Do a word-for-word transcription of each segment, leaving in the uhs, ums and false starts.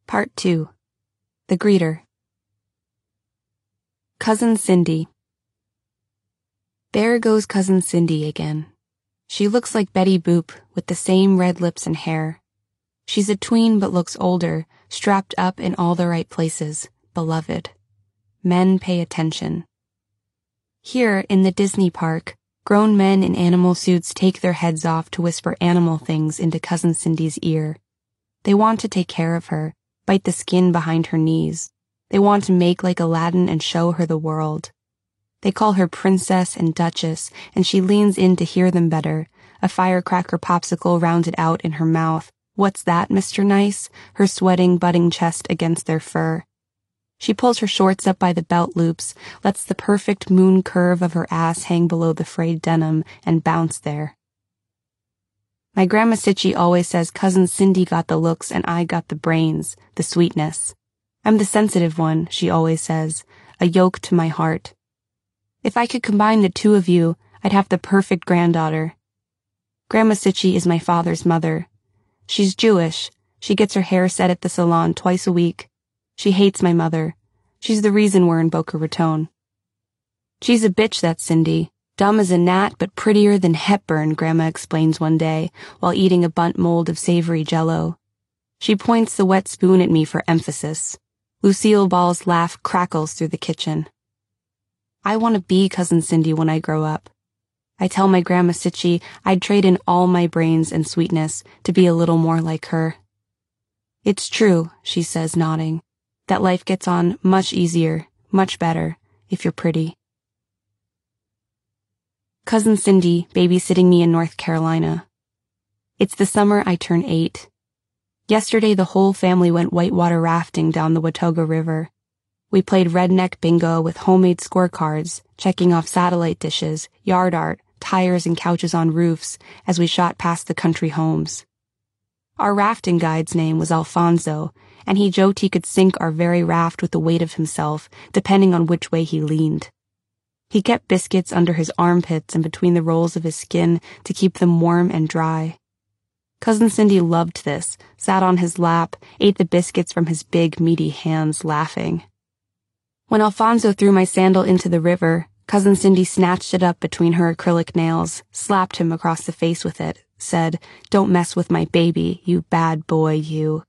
Part two. The Greeter. Cousin Cindy. There goes Cousin Cindy again. She looks like Betty Boop with the same red lips and hair. She's a tween but looks older, strapped up in all the right places, beloved. Men pay attention. Here, in the Disney park, grown men in animal suits take their heads off to whisper animal things into Cousin Cindy's ear. They want to take care of her, bite the skin behind her knees. They want to make like Aladdin and show her the world. They call her princess and duchess, and she leans in to hear them better, a firecracker popsicle rounded out in her mouth. What's that, Mister Nice? Her sweating, budding chest against their fur. She pulls her shorts up by the belt loops, lets the perfect moon curve of her ass hang below the frayed denim, and bounce there. My Grandma Sitchie always says Cousin Cindy got the looks and I got the brains, the sweetness. I'm the sensitive one, she always says, a yoke to my heart. If I could combine the two of you, I'd have the perfect granddaughter. Grandma Sitchie is my father's mother. She's Jewish. She gets her hair set at the salon twice a week. She hates my mother. She's the reason we're in Boca Raton. She's a bitch, that Cindy. Dumb as a gnat, but prettier than Hepburn, Grandma explains one day, while eating a bundt mold of savory jello. She points the wet spoon at me for emphasis. Lucille Ball's laugh crackles through the kitchen. I want to be Cousin Cindy when I grow up. I tell my Grandma Sitchie I'd trade in all my brains and sweetness to be a little more like her. It's true, she says, nodding, that life gets on much easier, much better, if you're pretty. Cousin Cindy babysitting me in North Carolina. It's the summer I turn eight. Yesterday the whole family went whitewater rafting down the Watauga River. We played redneck bingo with homemade scorecards, checking off satellite dishes, yard art, tires and couches on roofs as we shot past the country homes. Our rafting guide's name was Alfonso, and he joked he could sink our very raft with the weight of himself, depending on which way he leaned. He kept biscuits under his armpits and between the rolls of his skin to keep them warm and dry. Cousin Cindy loved this, sat on his lap, ate the biscuits from his big, meaty hands, laughing. When Alfonso threw my sandal into the river, Cousin Cindy snatched it up between her acrylic nails, slapped him across the face with it, said, "Don't mess with my baby, you bad boy, you."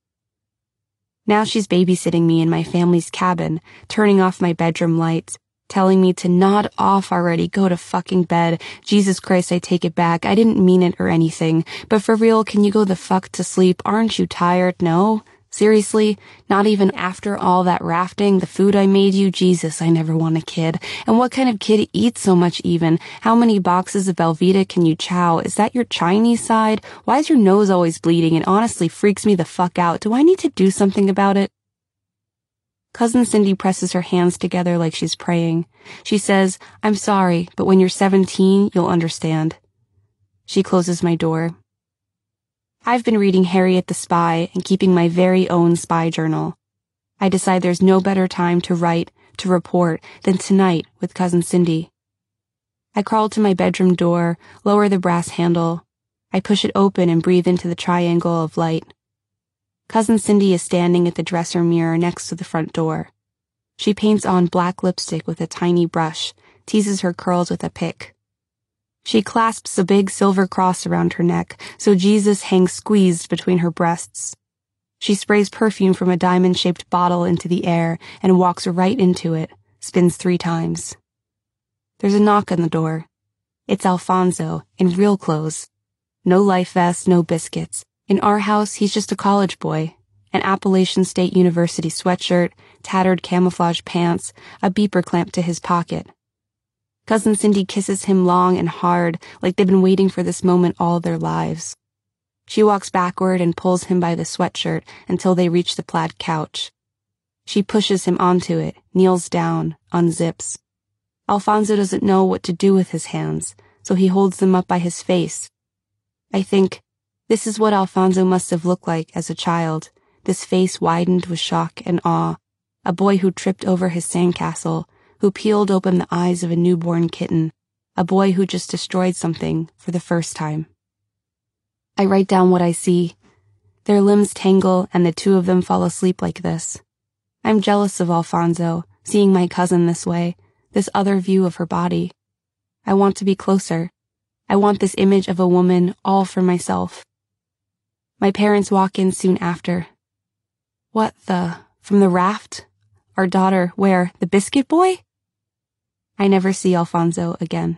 Now she's babysitting me in my family's cabin, turning off my bedroom lights, telling me to nod off already, go to fucking bed. Jesus Christ, I take it back. I didn't mean it or anything. But for real, can you go the fuck to sleep? Aren't you tired? No? Seriously? Not even after all that rafting, the food I made you? Jesus, I never want a kid. And what kind of kid eats so much even? How many boxes of Velveeta can you chow? Is that your Chinese side? Why is your nose always bleeding? It honestly freaks me the fuck out. Do I need to do something about it? Cousin Cindy presses her hands together like she's praying. She says, "I'm sorry, but when you're seventeen, you'll understand." She closes my door. I've been reading Harriet the Spy and keeping my very own spy journal. I decide there's no better time to write, to report, than tonight with Cousin Cindy. I crawl to my bedroom door, lower the brass handle. I push it open and breathe into the triangle of light. Cousin Cindy is standing at the dresser mirror next to the front door. She paints on black lipstick with a tiny brush, teases her curls with a pick. She clasps a big silver cross around her neck, so Jesus hangs squeezed between her breasts. She sprays perfume from a diamond-shaped bottle into the air and walks right into it, spins three times. There's a knock on the door. It's Alfonso, in real clothes. No life vest, no biscuits. In our house, he's just a college boy. An Appalachian State University sweatshirt, tattered camouflage pants, a beeper clamped to his pocket. Cousin Cindy kisses him long and hard, like they've been waiting for this moment all their lives. She walks backward and pulls him by the sweatshirt until they reach the plaid couch. She pushes him onto it, kneels down, unzips. Alfonso doesn't know what to do with his hands, so he holds them up by his face. I think, this is what Alfonso must have looked like as a child, this face widened with shock and awe, a boy who tripped over his sandcastle, who peeled open the eyes of a newborn kitten, a boy who just destroyed something for the first time. I write down what I see. Their limbs tangle and the two of them fall asleep like this. I'm jealous of Alfonso, seeing my cousin this way, this other view of her body. I want to be closer. I want this image of a woman all for myself. My parents walk in soon after. What the... From the raft? Our daughter, where? The biscuit boy? I never see Alfonso again.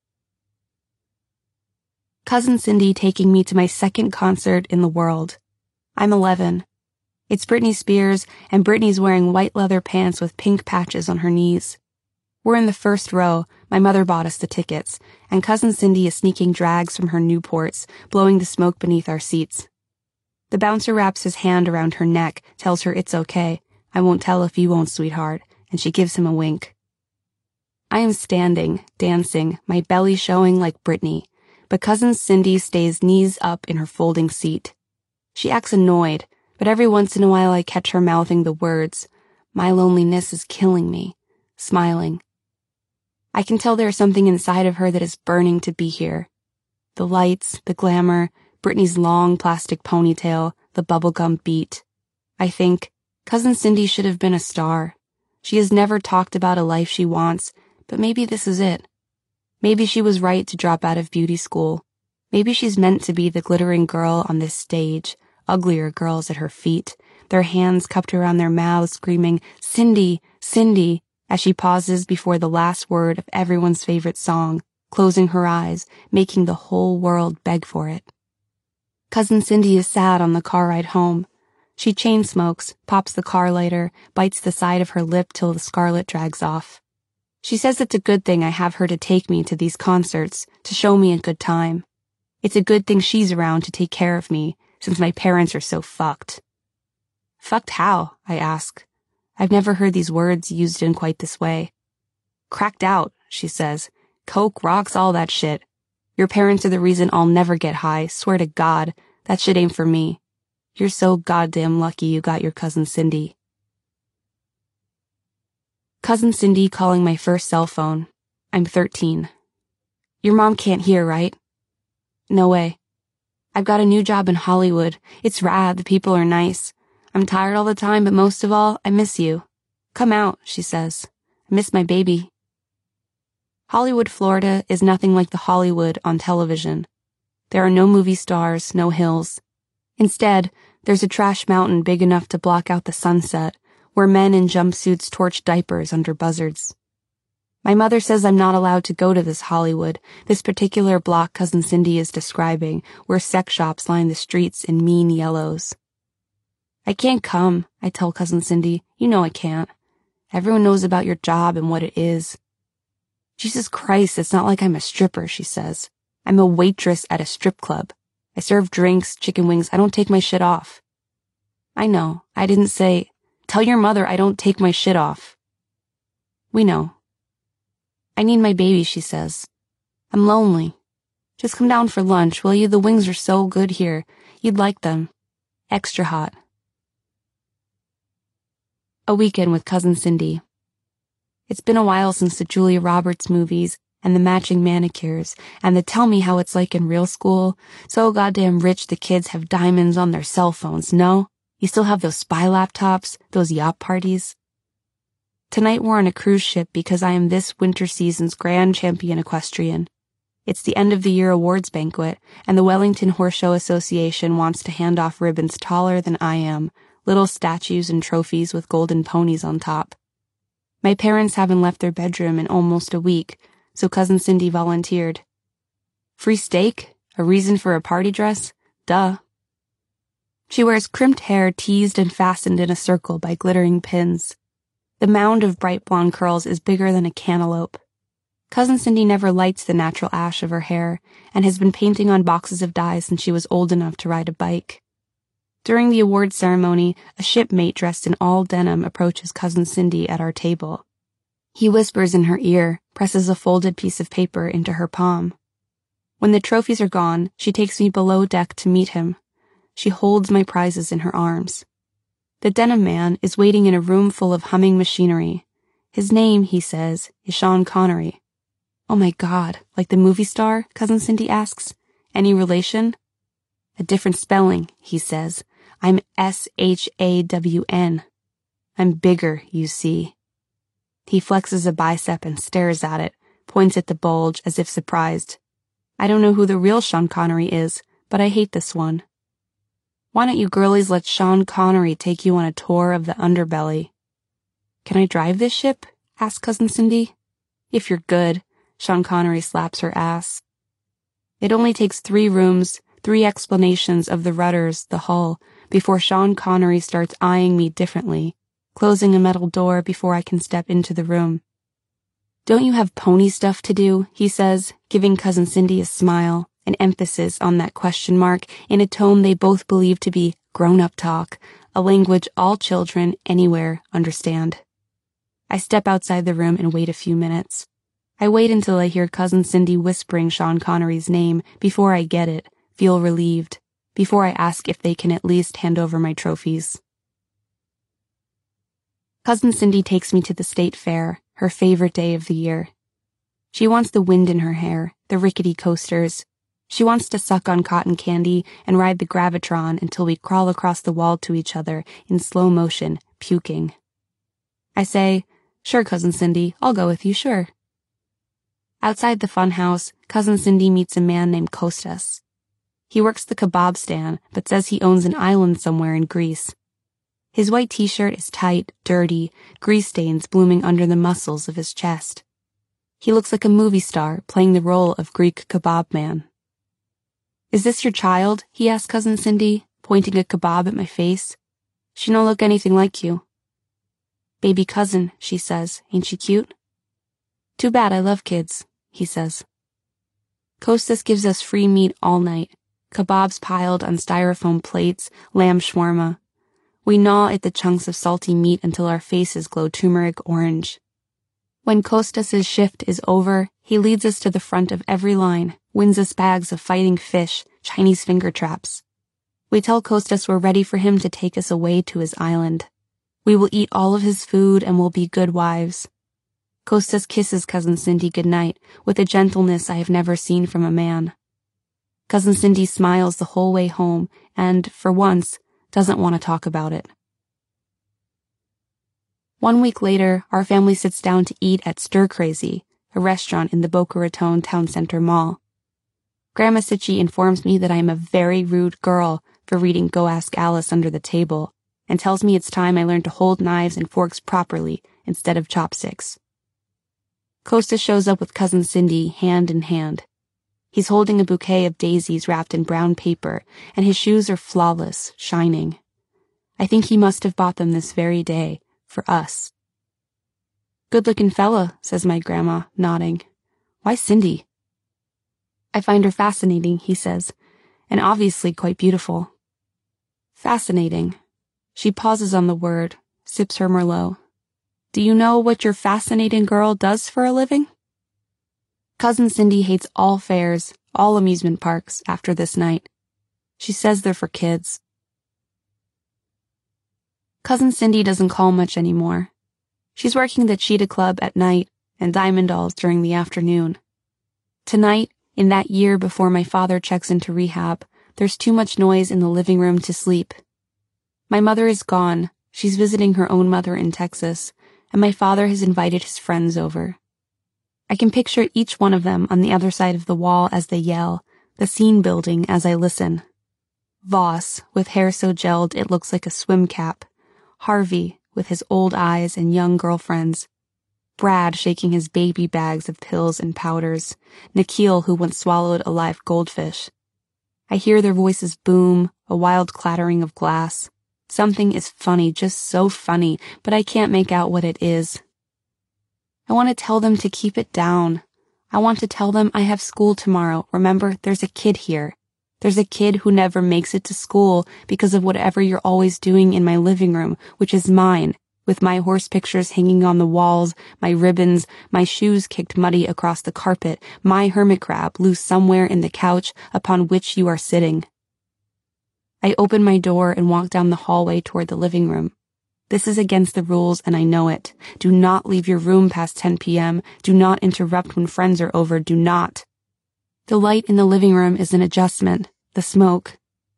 Cousin Cindy taking me to my second concert in the world. I'm eleven. It's Britney Spears, and Britney's wearing white leather pants with pink patches on her knees. We're in the first row. My mother bought us the tickets, and Cousin Cindy is sneaking drags from her Newports, blowing the smoke beneath our seats. The bouncer wraps his hand around her neck, tells her it's okay. I won't tell if you won't, sweetheart, and she gives him a wink. I am standing, dancing, my belly showing like Britney, but Cousin Cindy stays knees up in her folding seat. She acts annoyed, but every once in a while I catch her mouthing the words, "My loneliness is killing me," smiling. I can tell there is something inside of her that is burning to be here. The lights, the glamour, Britney's long plastic ponytail, the bubblegum beat. I think, Cousin Cindy should have been a star. She has never talked about a life she wants, but maybe this is it. Maybe she was right to drop out of beauty school. Maybe she's meant to be the glittering girl on this stage, uglier girls at her feet, their hands cupped around their mouths screaming, "Cindy, Cindy," as she pauses before the last word of everyone's favorite song, closing her eyes, making the whole world beg for it. Cousin Cindy is sad on the car ride home. She chain smokes, pops the car lighter, bites the side of her lip till the scarlet drags off. She says it's a good thing I have her to take me to these concerts, to show me a good time. It's a good thing she's around to take care of me, since my parents are so fucked. Fucked how? I ask. I've never heard these words used in quite this way. Cracked out, she says. Coke, rocks, all that shit. Your parents are the reason I'll never get high, swear to God. That shit ain't for me. You're so goddamn lucky you got your Cousin Cindy. Cousin Cindy calling my first cell phone. I'm thirteen. Your mom can't hear, right? No way. I've got a new job in Hollywood. It's rad, the people are nice. I'm tired all the time, but most of all, I miss you. Come out, she says. I miss my baby. Hollywood, Florida is nothing like the Hollywood on television. There are no movie stars, no hills. Instead, there's a trash mountain big enough to block out the sunset, where men in jumpsuits torch diapers under buzzards. My mother says I'm not allowed to go to this Hollywood, this particular block Cousin Cindy is describing, where sex shops line the streets in mean yellows. I can't come, I tell Cousin Cindy. You know I can't. Everyone knows about your job and what it is. Jesus Christ, it's not like I'm a stripper, she says. I'm a waitress at a strip club. I serve drinks, chicken wings. I don't take my shit off. I know. I didn't say, tell your mother I don't take my shit off. We know. I need my baby, she says. I'm lonely. Just come down for lunch, will you? The wings are so good here. You'd like them. Extra hot. A weekend with Cousin Cindy. It's been a while since the Julia Roberts movies and the matching manicures and the tell me how it's like in real school. So goddamn rich the kids have diamonds on their cell phones, no? You still have those spy laptops, those yacht parties. Tonight we're on a cruise ship because I am this winter season's grand champion equestrian. It's the end of the year awards banquet, and the Wellington Horse Show Association wants to hand off ribbons taller than I am, little statues and trophies with golden ponies on top. My parents haven't left their bedroom in almost a week, so Cousin Cindy volunteered. Free steak? A reason for a party dress? Duh. She wears crimped hair teased and fastened in a circle by glittering pins. The mound of bright blonde curls is bigger than a cantaloupe. Cousin Cindy never lights the natural ash of her hair and has been painting on boxes of dye since she was old enough to ride a bike. During the award ceremony, a shipmate dressed in all denim approaches Cousin Cindy at our table. He whispers in her ear, presses a folded piece of paper into her palm. When the trophies are gone, she takes me below deck to meet him. She holds my prizes in her arms. The denim man is waiting in a room full of humming machinery. His name, he says, is Sean Connery. Oh my God, like the movie star? Cousin Cindy asks. Any relation? A different spelling, he says. I'm S H A W N. I'm bigger, you see. He flexes a bicep and stares at it, points at the bulge as if surprised. I don't know who the real Sean Connery is, but I hate this one. Why don't you girlies let Sean Connery take you on a tour of the underbelly? Can I drive this ship? Asks Cousin Cindy. If you're good, Sean Connery slaps her ass. It only takes three rooms, three explanations of the rudders, the hull, before Sean Connery starts eyeing me differently, closing a metal door before I can step into the room. Don't you have pony stuff to do? He says, giving Cousin Cindy a smile, an emphasis on that question mark in a tone they both believe to be grown-up talk, a language all children anywhere understand. I step outside the room and wait a few minutes. I wait until I hear Cousin Cindy whispering Sean Connery's name before I get it, feel relieved, before I ask if they can at least hand over my trophies. Cousin Cindy takes me to the state fair, her favorite day of the year. She wants the wind in her hair, the rickety coasters. She wants to suck on cotton candy and ride the gravitron until we crawl across the wall to each other in slow motion, puking. I say, "Sure, Cousin Cindy, I'll go with you, sure." Outside the fun house, Cousin Cindy meets a man named Kostas. He works the kebab stand, but says he owns an island somewhere in Greece. His white t-shirt is tight, dirty, grease stains blooming under the muscles of his chest. He looks like a movie star playing the role of Greek kebab man. "Is this your child?" he asks Cousin Cindy, pointing a kebab at my face. "She don't look anything like you." "Baby cousin," she says. "Ain't she cute?" "Too bad, I love kids," he says. Kostas gives us free meat all night, kebabs piled on styrofoam plates, lamb shawarma. We gnaw at the chunks of salty meat until our faces glow turmeric orange. When Kostas' shift is over, he leads us to the front of every line, wins us bags of fighting fish, Chinese finger traps. We tell Kostas we're ready for him to take us away to his island. We will eat all of his food and will be good wives. Kostas kisses Cousin Cindy goodnight with a gentleness I have never seen from a man. Cousin Cindy smiles the whole way home and, for once, doesn't want to talk about it. One week later, our family sits down to eat at Stir Crazy, a restaurant in the Boca Raton Town Center Mall. Grandma Sitchie informs me that I am a very rude girl for reading Go Ask Alice under the table, and tells me it's time I learned to hold knives and forks properly instead of chopsticks. Kostas shows up with Cousin Cindy hand in hand. He's holding a bouquet of daisies wrapped in brown paper, and his shoes are flawless, shining. I think he must have bought them this very day, for us. "Good-looking fella," says my grandma, nodding. "Why Cindy?" "I find her fascinating," he says, "and obviously quite beautiful." Fascinating. She pauses on the word, sips her Merlot. "Do you know what your fascinating girl does for a living?" Cousin Cindy hates all fairs, all amusement parks after this night. She says they're for kids. Cousin Cindy doesn't call much anymore. She's working the Cheetah Club at night and Diamond Dolls during the afternoon. Tonight, in that year before my father checks into rehab, there's too much noise in the living room to sleep. My mother is gone. She's visiting her own mother in Texas, and my father has invited his friends over. I can picture each one of them on the other side of the wall as they yell, the scene building as I listen. Voss, with hair so gelled it looks like a swim cap. Harvey, with his old eyes and young girlfriends. Brad shaking his baby bags of pills and powders. Nikhil, who once swallowed a live goldfish. I hear their voices boom, a wild clattering of glass. Something is funny, just so funny, but I can't make out what it is. I want to tell them to keep it down. I want to tell them I have school tomorrow. Remember, there's a kid here. There's a kid who never makes it to school because of whatever you're always doing in my living room, which is mine, with my horse pictures hanging on the walls, my ribbons, my shoes kicked muddy across the carpet, my hermit crab loose somewhere in the couch upon which you are sitting. I open my door and walk down the hallway toward the living room. This is against the rules and I know it. Do not leave your room past ten p.m. Do not interrupt when friends are over. Do not. The light in the living room is an adjustment. The smoke.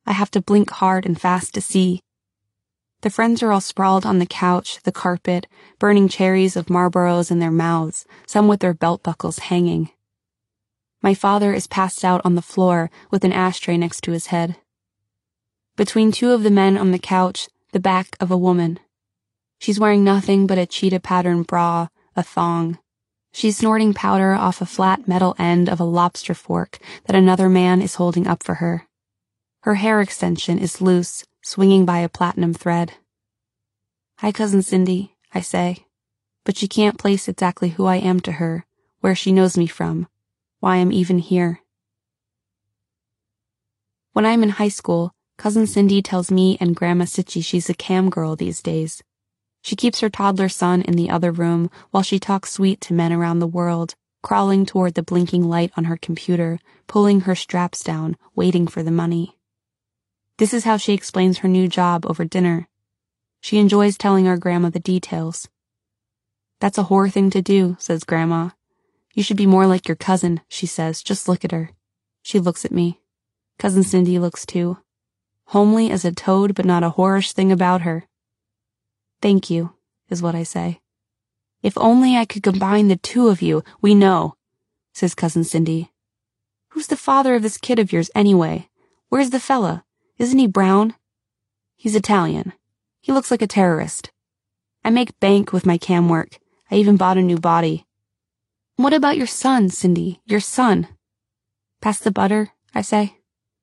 I have to blink hard and fast to see. The friends are all sprawled on the couch, the carpet, burning cherries of Marlboros in their mouths, some with their belt buckles hanging. My father is passed out on the floor with an ashtray next to his head. Between two of the men on the couch, the back of a woman. She's wearing nothing but a cheetah pattern bra, a thong. She's snorting powder off a flat metal end of a lobster fork that another man is holding up for her. Her hair extension is loose, swinging by a platinum thread. "Hi, Cousin Cindy," I say, but she can't place exactly who I am to her, where she knows me from, why I'm even here. When I'm in high school, Cousin Cindy tells me and Grandma Sitchy she's a cam girl these days. She keeps her toddler son in the other room while she talks sweet to men around the world, crawling toward the blinking light on her computer, pulling her straps down, waiting for the money. This is how she explains her new job over dinner. She enjoys telling our grandma the details. "That's a whore thing to do," says Grandma. "You should be more like your cousin," she says. "Just look at her." She looks at me. Cousin Cindy looks too. Homely as a toad, but not a whorish thing about her. "Thank you," is what I say. "If only I could combine the two of you, we know," says Cousin Cindy. "Who's the father of this kid of yours anyway? Where's the fella? Isn't he brown?" "He's Italian. He looks like a terrorist. I make bank with my cam work. I even bought a new body." "What about your son, Cindy? Your son?" "Pass the butter," I say.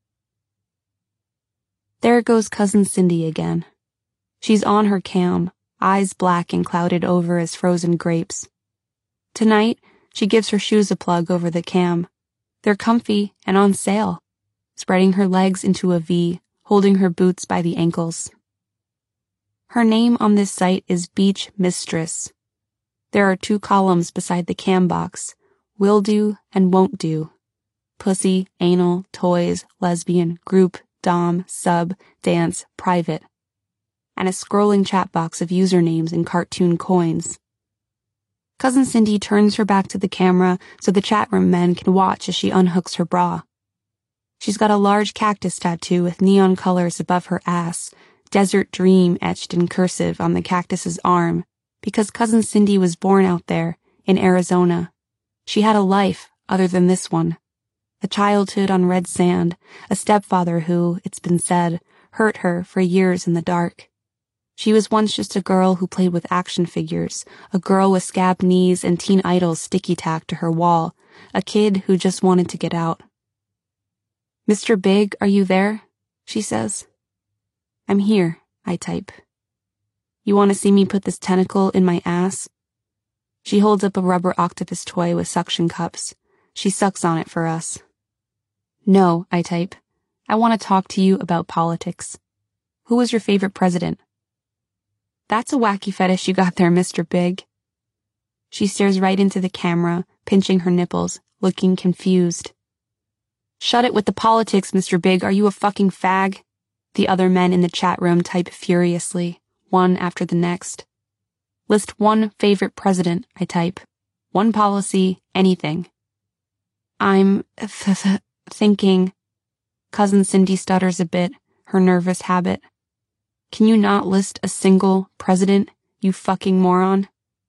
There goes Cousin Cindy again. She's on her cam, eyes black and clouded over as frozen grapes. Tonight, she gives her shoes a plug over the cam. They're comfy and on sale, spreading her legs into a V, holding her boots by the ankles. Her name on this site is Beach Mistress. There are two columns beside the cam box, will do and won't do. Pussy, anal, toys, lesbian, group, dom, sub, dance, private. And a scrolling chat box of usernames and cartoon coins. Cousin Cindy turns her back to the camera so the chat room men can watch as she unhooks her bra. She's got a large cactus tattoo with neon colors above her ass, Desert Dream etched in cursive on the cactus's arm, because Cousin Cindy was born out there, in Arizona. She had a life other than this one. A childhood on red sand, a stepfather who, it's been said, hurt her for years in the dark. She was once just a girl who played with action figures, a girl with scabbed knees and Teen Idol's sticky tack to her wall, a kid who just wanted to get out. "Mister Big, are you there?" she says. "I'm here," I type. "You want to see me put this tentacle in my ass?" She holds up a rubber octopus toy with suction cups. She sucks on it for us. "No," I type. "I want to talk to you about politics. Who was your favorite president?" "That's a wacky fetish you got there, Mister Big." She stares right into the camera, pinching her nipples, looking confused. "Shut it with the politics, Mister Big. Are you a fucking fag?" The other men in the chat room type furiously, one after the next. "List one favorite president," I type. "One policy, anything." I'm th- th- thinking. Cousin Cindy stutters a bit, her nervous habit. "Can you not list a single president, you fucking moron?"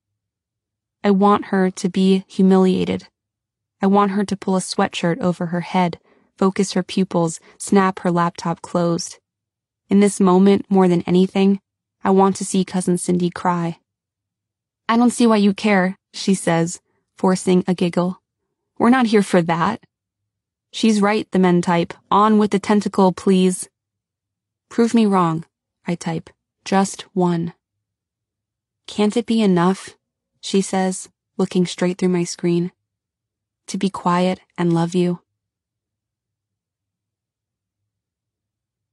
I want her to be humiliated. I want her to pull a sweatshirt over her head, focus her pupils, snap her laptop closed. In this moment, more than anything, I want to see Cousin Cindy cry. "I don't see why you care," she says, forcing a giggle. "We're not here for that." "She's right," the men type. "On with the tentacle, please." "Prove me wrong," I type. "Just one." "Can't it be enough," she says, looking straight through my screen, "to be quiet and love you?"